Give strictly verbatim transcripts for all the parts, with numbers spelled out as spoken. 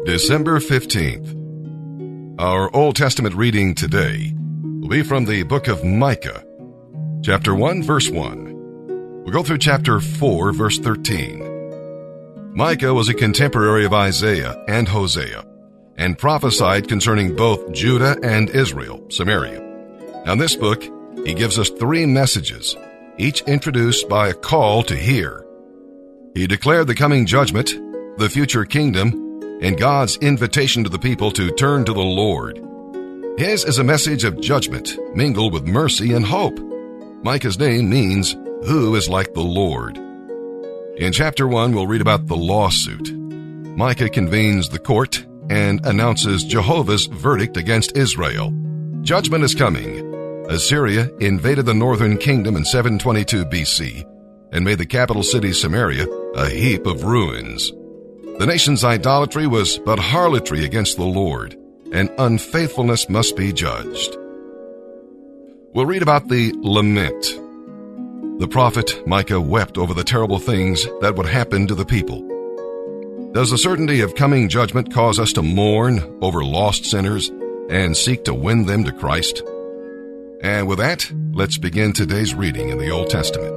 December fifteenth. Our Old Testament reading today will be from the book of Micah, chapter one, verse one. We'll go through chapter four, verse thirteen. Micah was a contemporary of Isaiah and Hosea, and prophesied concerning both Judah and Israel, Samaria. Now in this book, he gives us three messages, each introduced by a call to hear. He declared the coming judgment, the future kingdom, and God's invitation to the people to turn to the Lord. His is a message of judgment mingled with mercy and hope. Micah's name means, "Who is like the Lord?" In chapter one, we'll read about the lawsuit. Micah convenes the court and announces Jehovah's verdict against Israel. Judgment is coming. Assyria invaded the northern kingdom in seven twenty-two B C and made the capital city Samaria a heap of ruins. The nation's idolatry was but harlotry against the Lord, and unfaithfulness must be judged. We'll read about the lament. The prophet Micah wept over the terrible things that would happen to the people. Does the certainty of coming judgment cause us to mourn over lost sinners and seek to win them to Christ? And with that, let's begin today's reading in the Old Testament.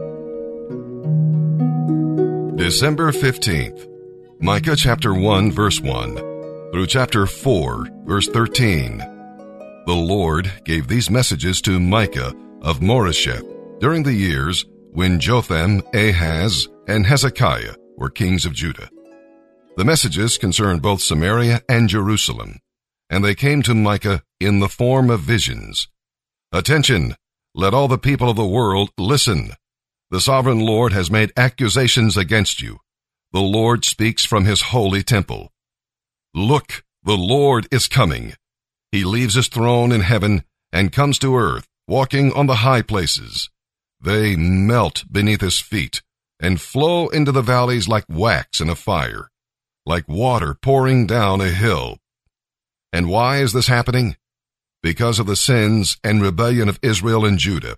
December fifteenth. Micah chapter one, verse one, through chapter four, verse thirteen. The Lord gave these messages to Micah of Moresheth during the years when Jotham, Ahaz, and Hezekiah were kings of Judah. The messages concerned both Samaria and Jerusalem, and they came to Micah in the form of visions. Attention! Let all the people of the world listen. The sovereign Lord has made accusations against you. The Lord speaks from his holy temple. Look, the Lord is coming. He leaves his throne in heaven and comes to earth, walking on the high places. They melt beneath his feet and flow into the valleys like wax in a fire, like water pouring down a hill. And why is this happening? Because of the sins and rebellion of Israel and Judah.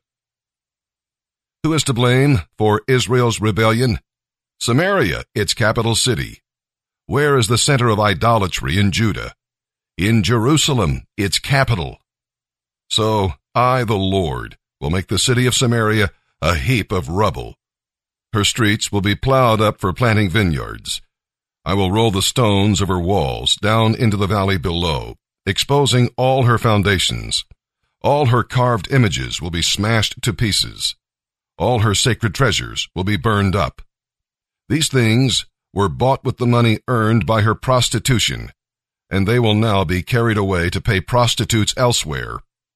Who is to blame for Israel's rebellion? Samaria, its capital city. Where is the center of idolatry in Judah? In Jerusalem, its capital. So I, the Lord, will make the city of Samaria a heap of rubble. Her streets will be plowed up for planting vineyards. I will roll the stones of her walls down into the valley below, exposing all her foundations. All her carved images will be smashed to pieces. All her sacred treasures will be burned up. These things were bought with the money earned by her prostitution, and they will now be carried away to pay prostitutes elsewhere.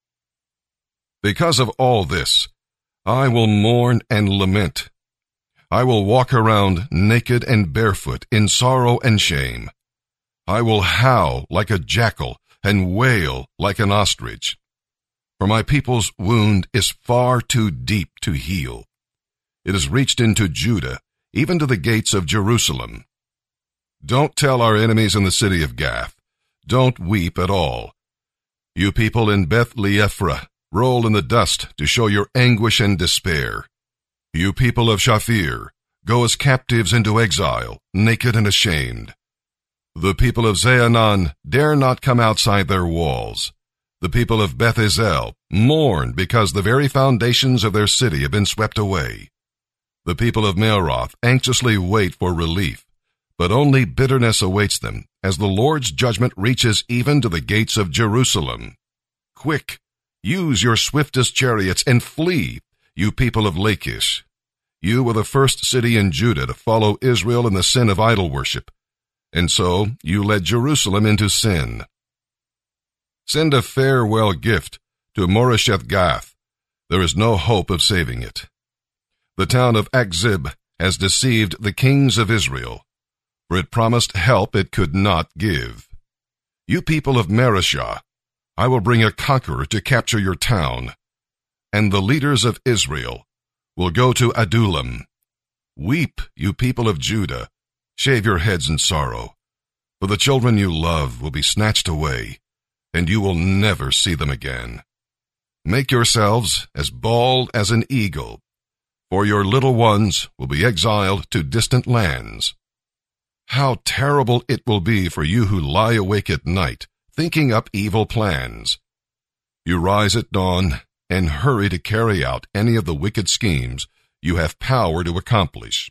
Because of all this, I will mourn and lament. I will walk around naked and barefoot in sorrow and shame. I will howl like a jackal and wail like an ostrich. For my people's wound is far too deep to heal. It has reached into Judah, even to the gates of Jerusalem. Don't tell our enemies in the city of Gath. Don't weep at all. You people in Beth-le-Ephra, roll in the dust to show your anguish and despair. You people of Shaphir, go as captives into exile, naked and ashamed. The people of Zaanan dare not come outside their walls. The people of Beth-ezel mourn because the very foundations of their city have been swept away. The people of Meroth anxiously wait for relief, but only bitterness awaits them as the Lord's judgment reaches even to the gates of Jerusalem. Quick, use your swiftest chariots and flee, you people of Lachish. You were the first city in Judah to follow Israel in the sin of idol worship, and so you led Jerusalem into sin. Send a farewell gift to Moresheth Gath. There is no hope of saving it. The town of Akzib has deceived the kings of Israel, for it promised help it could not give. You people of Mareshah, I will bring a conqueror to capture your town, and the leaders of Israel will go to Adullam. Weep, you people of Judah, shave your heads in sorrow, for the children you love will be snatched away, and you will never see them again. Make yourselves as bald as an eagle, for your little ones will be exiled to distant lands. How terrible it will be for you who lie awake at night, thinking up evil plans. You rise at dawn and hurry to carry out any of the wicked schemes you have power to accomplish.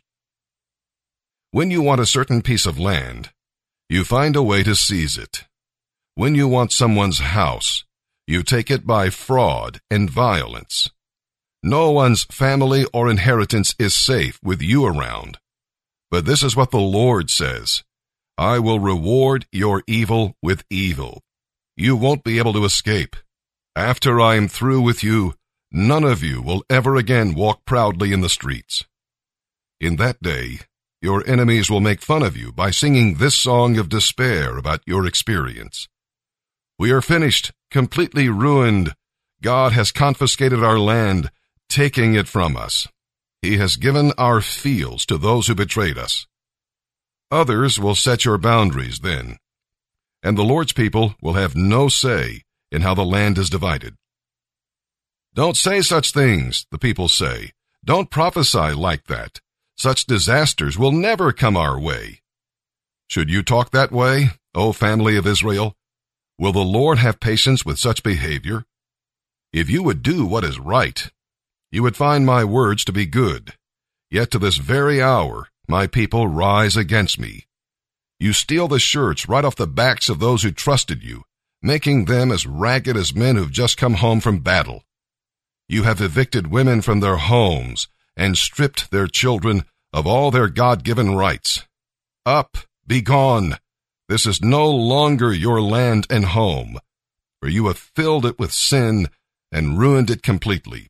When you want a certain piece of land, you find a way to seize it. When you want someone's house, you take it by fraud and violence. No one's family or inheritance is safe with you around. But this is what the Lord says: I will reward your evil with evil. You won't be able to escape. After I am through with you, none of you will ever again walk proudly in the streets. In that day, your enemies will make fun of you by singing this song of despair about your experience. We are finished, completely ruined. God has confiscated our land, taking it from us. He has given our fields to those who betrayed us. Others will set your boundaries then, and the Lord's people will have no say in how the land is divided. Don't say such things, the people say. Don't prophesy like that. Such disasters will never come our way. Should you talk that way, O family of Israel? Will the Lord have patience with such behavior? If you would do what is right, you would find my words to be good. Yet to this very hour, my people rise against me. You steal the shirts right off the backs of those who trusted you, making them as ragged as men who've just come home from battle. You have evicted women from their homes and stripped their children of all their God-given rights. Up, be gone. This is no longer your land and home, for you have filled it with sin and ruined it completely.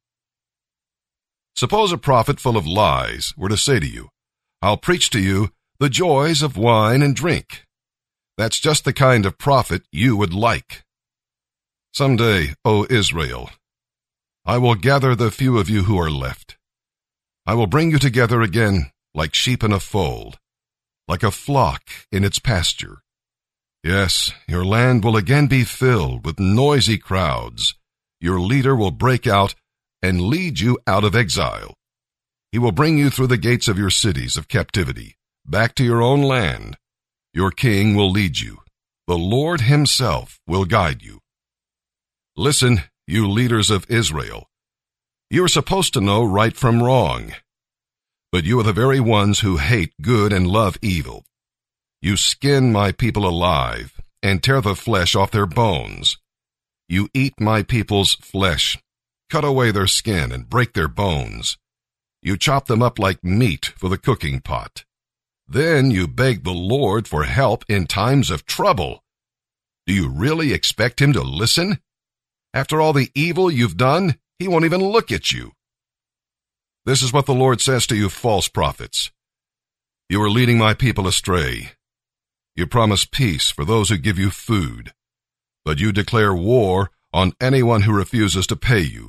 Suppose a prophet full of lies were to say to you, I'll preach to you the joys of wine and drink. That's just the kind of prophet you would like. Someday, O Israel, I will gather the few of you who are left. I will bring you together again like sheep in a fold, like a flock in its pasture. Yes, your land will again be filled with noisy crowds. Your leader will break out and lead you out of exile. He will bring you through the gates of your cities of captivity, back to your own land. Your king will lead you. The Lord himself will guide you. Listen, you leaders of Israel. You are supposed to know right from wrong, but you are the very ones who hate good and love evil. You skin my people alive and tear the flesh off their bones. You eat my people's flesh, cut away their skin and break their bones. You chop them up like meat for the cooking pot. Then you beg the Lord for help in times of trouble. Do you really expect him to listen? After all the evil you've done, he won't even look at you. This is what the Lord says to you false prophets. You are leading my people astray. You promise peace for those who give you food, but you declare war on anyone who refuses to pay you.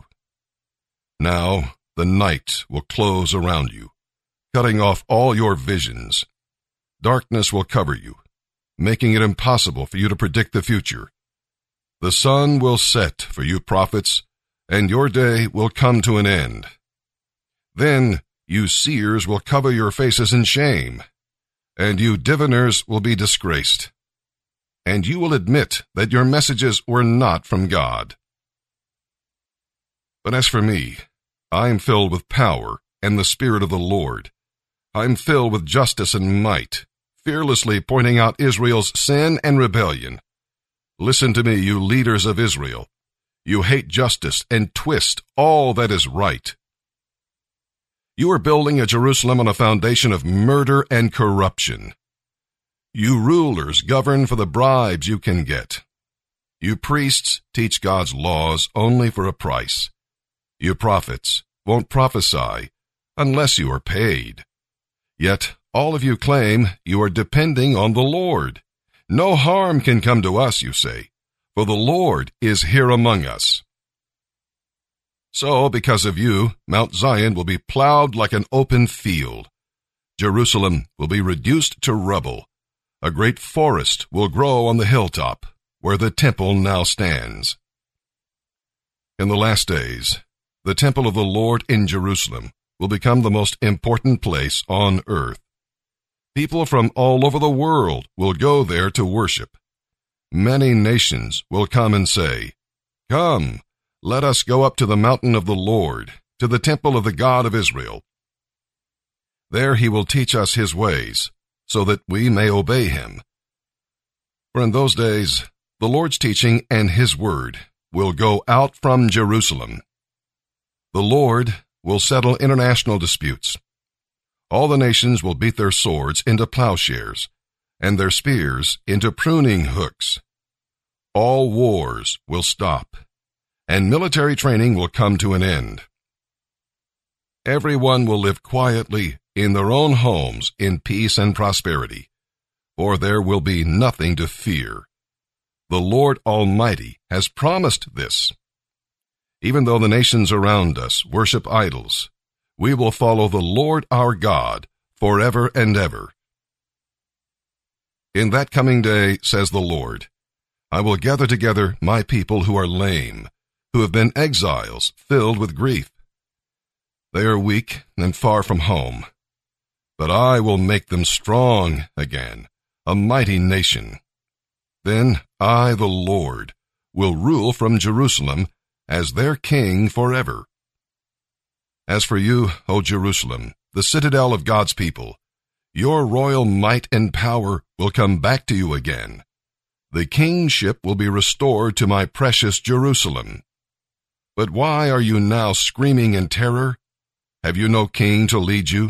Now the night will close around you, cutting off all your visions. Darkness will cover you, making it impossible for you to predict the future. The sun will set for you prophets, and your day will come to an end. Then you seers will cover your faces in shame, and you diviners will be disgraced. And you will admit that your messages were not from God. But as for me, I am filled with power and the Spirit of the Lord. I am filled with justice and might, fearlessly pointing out Israel's sin and rebellion. Listen to me, you leaders of Israel. You hate justice and twist all that is right. You are building a Jerusalem on a foundation of murder and corruption. You rulers govern for the bribes you can get. You priests teach God's laws only for a price. You prophets won't prophesy unless you are paid. Yet all of you claim you are depending on the Lord. No harm can come to us, you say, for the Lord is here among us. So, because of you, Mount Zion will be plowed like an open field. Jerusalem will be reduced to rubble. A great forest will grow on the hilltop, where the temple now stands. In the last days, the temple of the Lord in Jerusalem will become the most important place on earth. People from all over the world will go there to worship. Many nations will come and say, "Come, let us go up to the mountain of the Lord, to the temple of the God of Israel. There he will teach us his ways, so that we may obey him." For in those days, the Lord's teaching and his word will go out from Jerusalem. The Lord will settle international disputes. All the nations will beat their swords into plowshares, and their spears into pruning hooks. All wars will stop, and military training will come to an end. Everyone will live quietly in their own homes in peace and prosperity, for there will be nothing to fear. The Lord Almighty has promised this. Even though the nations around us worship idols, we will follow the Lord our God forever and ever. In that coming day, says the Lord, I will gather together my people who are lame, who have been exiles filled with grief. They are weak and far from home, but I will make them strong again, a mighty nation. Then I, the Lord, will rule from Jerusalem as their king forever. As for you, O Jerusalem, the citadel of God's people, your royal might and power will come back to you again. The kingship will be restored to my precious Jerusalem. But why are you now screaming in terror? Have you no king to lead you?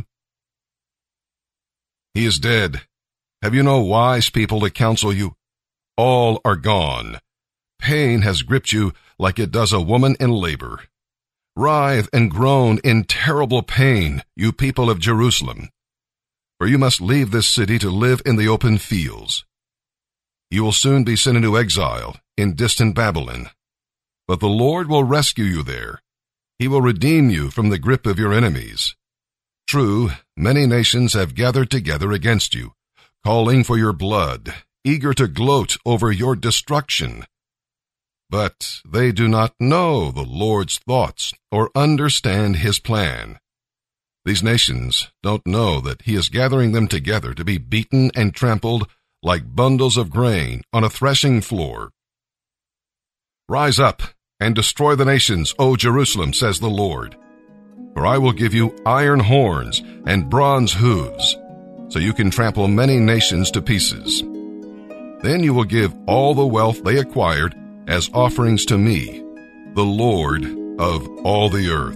He is dead. Have you no wise people to counsel you? All are gone. Pain has gripped you like it does a woman in labor. Writhe and groan in terrible pain, you people of Jerusalem, for you must leave this city to live in the open fields. You will soon be sent into exile in distant Babylon, but the Lord will rescue you there. He will redeem you from the grip of your enemies. True, many nations have gathered together against you, calling for your blood, eager to gloat over your destruction. But they do not know the Lord's thoughts or understand his plan. These nations don't know that he is gathering them together to be beaten and trampled like bundles of grain on a threshing floor. Rise up and destroy the nations, O Jerusalem, says the Lord. For I will give you iron horns and bronze hooves, so you can trample many nations to pieces. Then you will give all the wealth they acquired as offerings to me, the Lord of all the earth.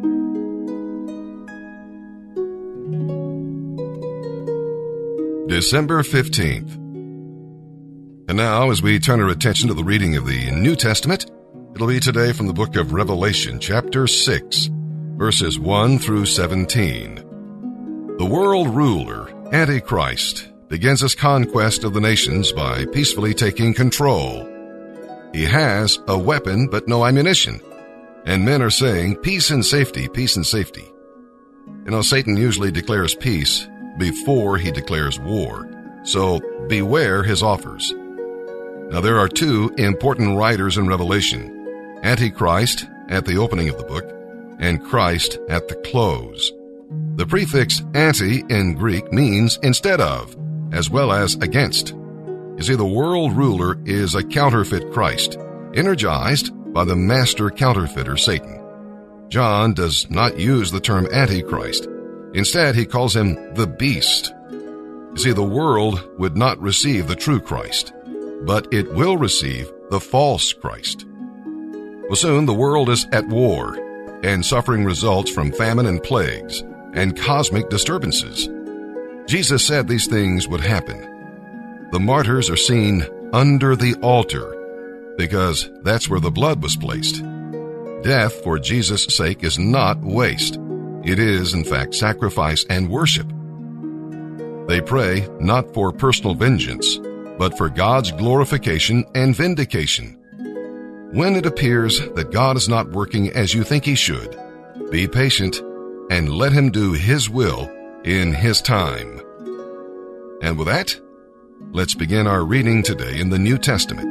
December fifteenth. And now, as we turn our attention to the reading of the New Testament, it'll be today from the book of Revelation, chapter six, verses one through seventeen. The world ruler, Antichrist, begins his conquest of the nations by peacefully taking control. He has a weapon but no ammunition, and men are saying, peace and safety, peace and safety. You know, Satan usually declares peace before he declares war, so beware his offers. Now, there are two important writers in Revelation, Antichrist at the opening of the book, and Christ at the close. The prefix anti in Greek means instead of, as well as against. You see, the world ruler is a counterfeit Christ, energized by the master counterfeiter Satan. John does not use the term Antichrist. Instead, he calls him the beast. You see, the world would not receive the true Christ, but it will receive the false Christ. Well, soon the world is at war, and suffering results from famine and plagues and cosmic disturbances. Jesus said these things would happen. The martyrs are seen under the altar because that's where the blood was placed. Death for Jesus' sake is not waste. It is, in fact, sacrifice and worship. They pray not for personal vengeance, but for God's glorification and vindication. When it appears that God is not working as you think he should, be patient and let him do his will in his time. And with that, let's begin our reading today in the New Testament.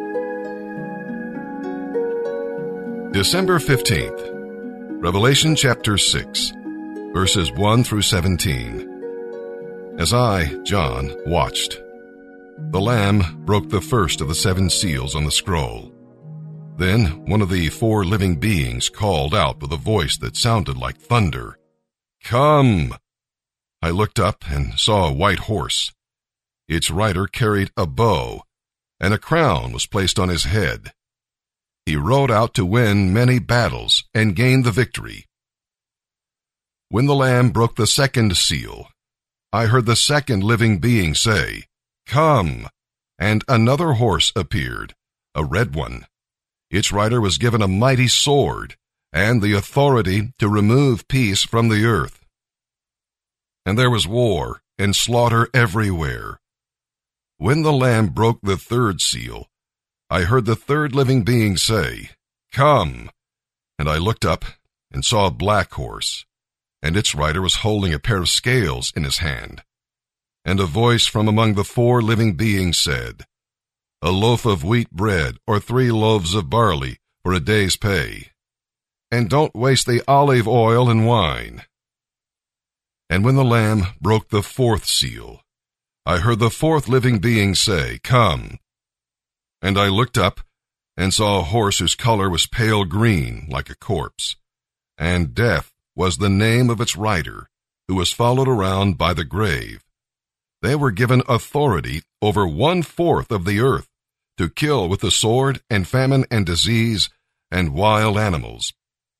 December fifteenth, Revelation chapter six, verses one through seventeen. As I, John, watched, the Lamb broke the first of the seven seals on the scroll. Then one of the four living beings called out with a voice that sounded like thunder, "Come!" I looked up and saw a white horse. Its rider carried a bow, and a crown was placed on his head. He rode out to win many battles and gain the victory. When the Lamb broke the second seal, I heard the second living being say, "Come!" And another horse appeared, a red one. Its rider was given a mighty sword and the authority to remove peace from the earth. And there was war and slaughter everywhere. When the Lamb broke the third seal, I heard the third living being say, "Come!" And I looked up and saw a black horse, and its rider was holding a pair of scales in his hand. And a voice from among the four living beings said, "A loaf of wheat bread or three loaves of barley for a day's pay. And don't waste the olive oil and wine." And when the Lamb broke the fourth seal, I heard the fourth living being say, "Come!" And I looked up and saw a horse whose color was pale green like a corpse, and death was the name of its rider, who was followed around by the grave. They were given authority over one-fourth of the earth to kill with the sword and famine and disease and wild animals.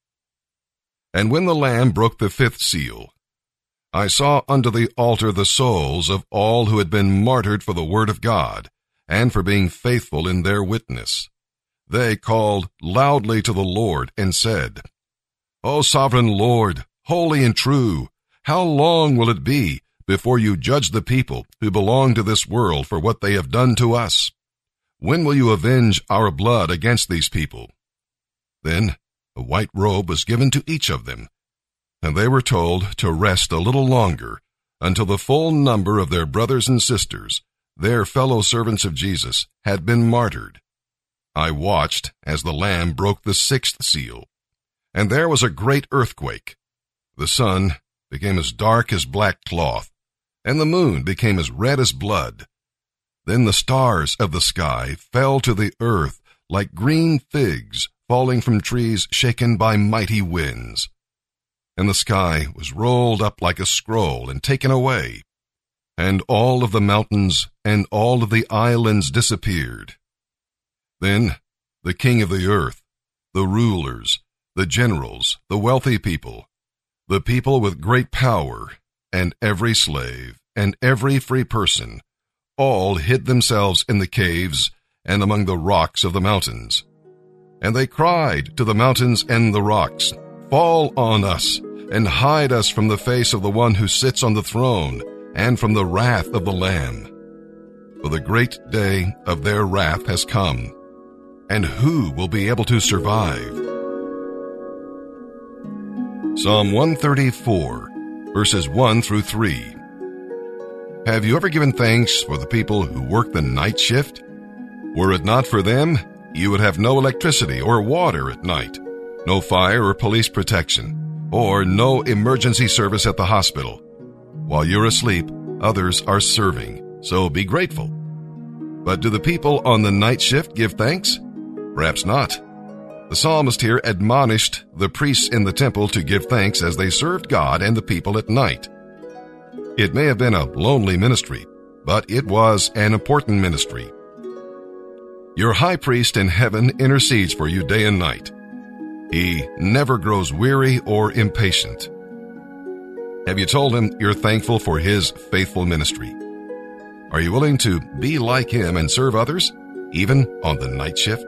And when the Lamb broke the fifth seal, I saw under the altar the souls of all who had been martyred for the word of God and for being faithful in their witness. They called loudly to the Lord and said, "O sovereign Lord, holy and true, how long will it be before you judge the people who belong to this world for what they have done to us? When will you avenge our blood against these people?" Then a white robe was given to each of them, and they were told to rest a little longer until the full number of their brothers and sisters, their fellow servants of Jesus, had been martyred. I watched as the Lamb broke the sixth seal, and there was a great earthquake. The sun became as dark as black cloth, and the moon became as red as blood. Then the stars of the sky fell to the earth like green figs falling from trees shaken by mighty winds. And the sky was rolled up like a scroll and taken away, and all of the mountains and all of the islands disappeared. Then the king of the earth, the rulers, the generals, the wealthy people, the people with great power, and every slave and every free person, all hid themselves in the caves and among the rocks of the mountains. And they cried to the mountains and the rocks, "Fall on us, and hide us from the face of the one who sits on the throne, and from the wrath of the Lamb. For the great day of their wrath has come, and who will be able to survive?" Psalm one thirty-four, verses one through three. Have you ever given thanks for the people who work the night shift? Were it not for them, you would have no electricity or water at night, no fire or police protection, or no emergency service at the hospital. While you're asleep, others are serving, so be grateful. But do the people on the night shift give thanks? Perhaps not. The psalmist here admonished the priests in the temple to give thanks as they served God and the people at night. It may have been a lonely ministry, but it was an important ministry. Your high priest in heaven intercedes for you day and night. He never grows weary or impatient. Have you told him you're thankful for his faithful ministry? Are you willing to be like him and serve others, even on the night shift?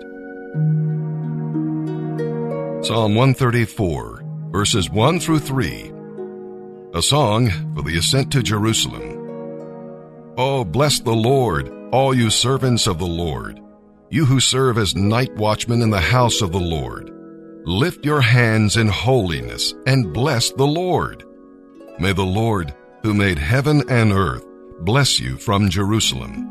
Psalm one thirty-four, verses one through three. A song for the ascent to Jerusalem. Oh, bless the Lord, all you servants of the Lord, you who serve as night watchmen in the house of the Lord. Lift your hands in holiness and bless the Lord. May the Lord, who made heaven and earth, bless you from Jerusalem.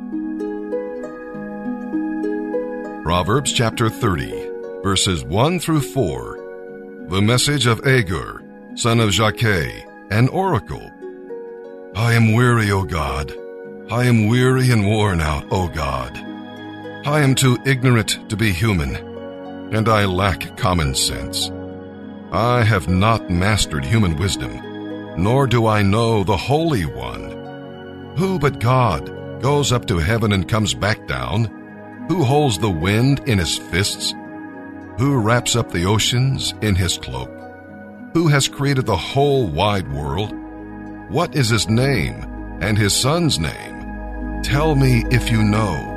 Proverbs chapter thirty, verses one through four. The message of Agur, son of Jakeh, an oracle. I am weary, O God. I am weary and worn out, O God. I am too ignorant to be human, and I lack common sense. I have not mastered human wisdom, nor do I know the Holy One. Who but God goes up to heaven and comes back down? Who holds the wind in his fists? Who wraps up the oceans in his cloak? Who has created the whole wide world? What is his name and his son's name? Tell me if you know.